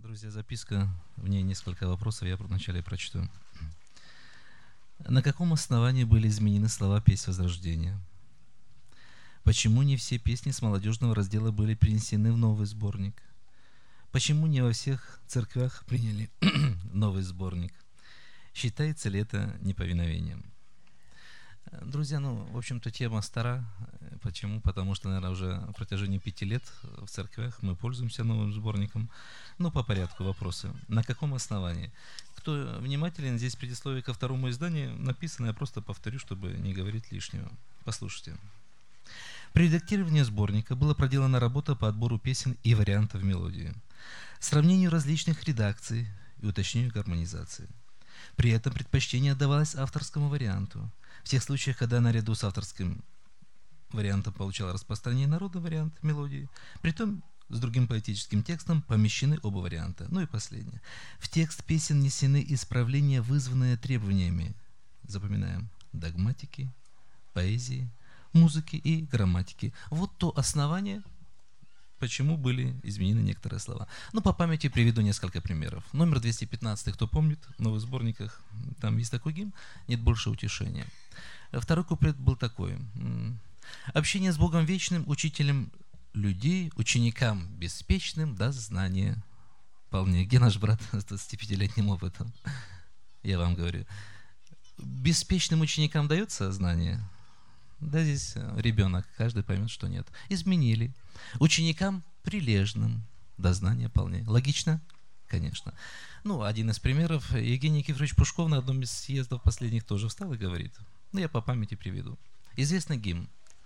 Друзья, записка, в ней несколько вопросов, я вначале прочту. На каком основании были изменены слова «Песнь Возрождения»? Почему не все песни с молодежного раздела были перенесены в новый сборник? Почему не во всех церквях приняли новый сборник? Считается ли это неповиновением? Друзья, в общем-то, тема стара. Почему? Потому что, наверное, уже на протяжении 5 лет в церквях мы пользуемся новым сборником. По порядку вопросы. На каком основании? Кто внимателен, здесь предисловие ко второму изданию написано, я просто повторю, чтобы не говорить лишнего. Послушайте. При редактировании сборника была проделана работа по отбору песен и вариантов мелодии, сравнению различных редакций и уточнению гармонизации. При этом предпочтение отдавалось авторскому варианту. В тех случаях, когда наряду с авторским вариантом получал распространение народа вариант мелодии, притом с другим поэтическим текстом помещены оба варианта. И последнее. В текст песен внесены исправления, вызванные требованиями, запоминаем, догматики, поэзии, музыки и грамматики. Вот то основание, почему были изменены некоторые слова. По памяти приведу несколько примеров. Номер 215, кто помнит, в новых сборниках, там есть такой гимн «Нет больше утешения». Второй куплет был такой. «Общение с Богом вечным, учителем людей, ученикам беспечным даст знание». Вполне. Где наш брат с 25-летним опытом? Я вам говорю. Беспечным ученикам дается знание? Да, здесь ребенок, каждый поймет, что нет. Изменили. Ученикам прилежным дознание вполне. Логично? Конечно. Один из примеров. Евгений Никифорович Пушков на одном из съездов последних тоже встал и говорит. Я по памяти приведу. Известный гимн.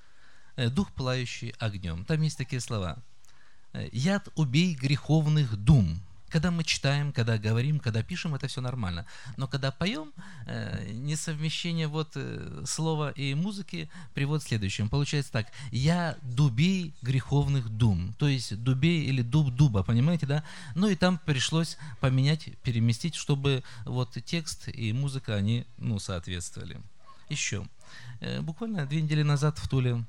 «Дух, пылающий огнем». Там есть такие слова. «Яд убей греховных дум». Когда мы читаем, когда говорим, когда пишем, это все нормально. Но когда поем, несовмещение слова и музыки приводит к следующему. Получается так. «Я дубей греховных дум». То есть дубей или дуб дуба, понимаете, да? И там пришлось поменять, переместить, чтобы текст и музыка, они, соответствовали. Еще. Буквально 2 недели назад в Туле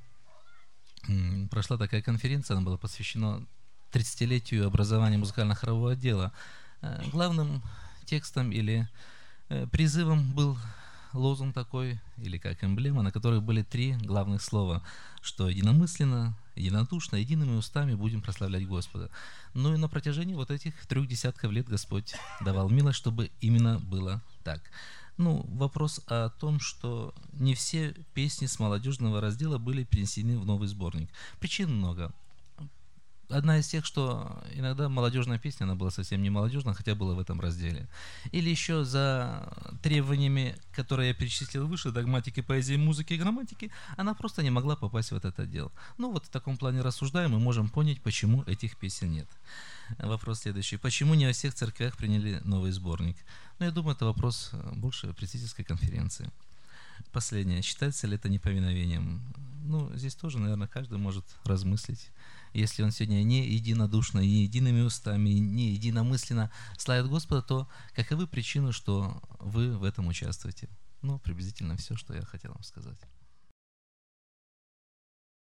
прошла такая конференция, она была посвящена 30-летию образования музыкально-хорового отдела. Главным текстом или призывом был лозунг такой, или как эмблема, на которой были 3 главных слова, что единомысленно, единодушно, едиными устами будем прославлять Господа. И на протяжении этих 3 десятков лет Господь давал милость, чтобы именно было так. Вопрос о том, что не все песни с молодежного раздела были перенесены в новый сборник. Причин много. Одна из тех, что иногда молодежная песня, она была совсем не молодежная, хотя была в этом разделе. Или еще за требованиями, которые я перечислил выше, догматики, поэзии, музыки и грамматики, она просто не могла попасть в этот отдел. В таком плане рассуждаем, мы можем понять, почему этих песен нет. Вопрос следующий. Почему не во всех церквях приняли новый сборник? Я думаю, это вопрос больше председательской конференции. Последнее. Считается ли это неповиновением? Здесь тоже, наверное, каждый может размыслить. Если он сегодня не единодушно, не едиными устами, не единомысленно славит Господа, то каковы причины, что вы в этом участвуете? Приблизительно все, что я хотел вам сказать.